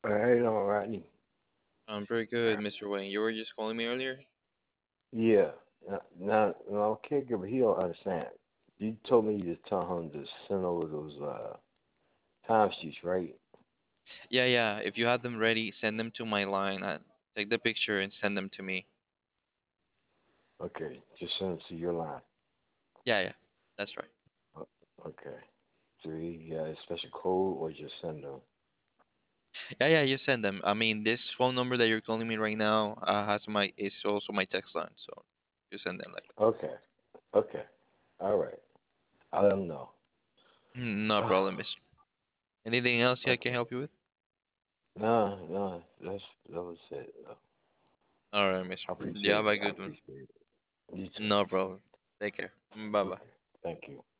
Hey, all Rodney. I'm pretty good, Mr. Wayne. You were just calling me earlier? Yeah. Now, caregiver, he don't understand. You told me you just tell him to send over those time sheets, right? Yeah, yeah. If you have them ready, send them to my line. Take the picture and send them to me. Okay, just send it to your line. Yeah, yeah. That's right. O- Okay. So you got a special code, or just send them? Yeah, yeah. You send them. I mean, this phone number that you're calling me right now has my is also my text line. So you send them like. Okay. Okay. All right. I'll let him know. No problem, miss. Anything else I can Okay. help you with? No, no, that was it. All right, mister. I You appreciate have it. a I good one. appreciate it. You too. No problem. Take care. Bye bye. Okay. Thank you.